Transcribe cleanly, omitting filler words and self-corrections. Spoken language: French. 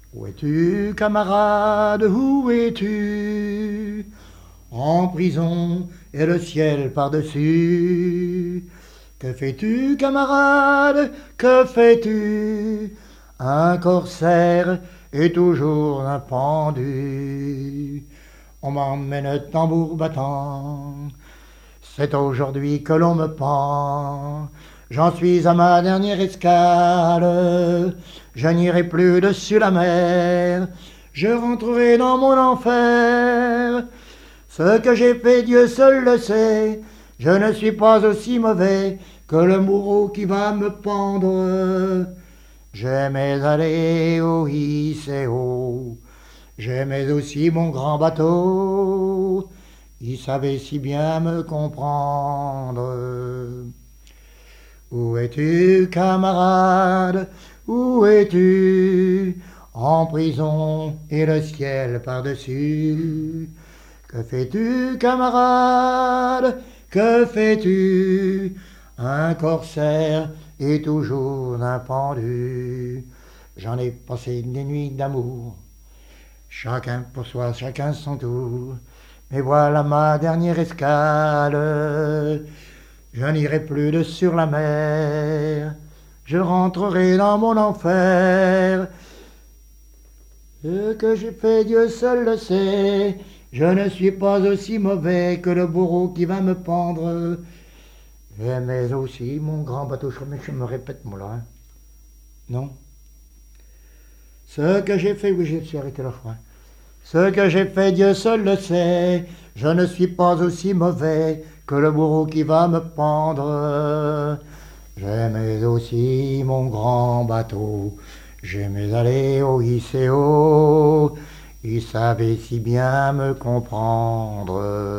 Où es-tu, camarade, où es-tu? En prison et le ciel par-dessus. Que fais-tu, camarade, que fais-tu? Un corsaire et toujours un pendu. On m'emmène tambour battant. C'est aujourd'hui que l'on me pend. J'en suis à ma dernière escale. Je n'irai plus dessus la mer. Je rentrerai dans mon enfer. Ce que j'ai fait, Dieu seul le sait. Je ne suis pas aussi mauvais que le bourreau qui va me pendre. J'aimais aller au ICO. J'aimais aussi mon grand bateau. Il savait si bien me comprendre. Où es-tu, camarade? Où es-tu? En prison et le ciel par-dessus. Que fais-tu, camarade? Que fais-tu? Un corsaire et toujours un pendu. J'en ai passé des nuits d'amour. Chacun pour soi, chacun son tour. Mais voilà ma dernière escale. Je n'irai plus de sur la mer. Je rentrerai dans mon enfer. Ce que j'ai fait, Dieu seul le sait. Je ne suis pas aussi mauvais que le bourreau qui va me pendre. Mais aussi mon grand bateau, je me répète moi là. Hein. Non. Ce que j'ai fait, oui, j'ai arrêté la fois. Ce que j'ai fait, Dieu seul le sait. Je ne suis pas aussi mauvais que le bourreau qui va me pendre. J'aimais aussi mon grand bateau. J'aimais aller au ICO. Il savait si bien me comprendre.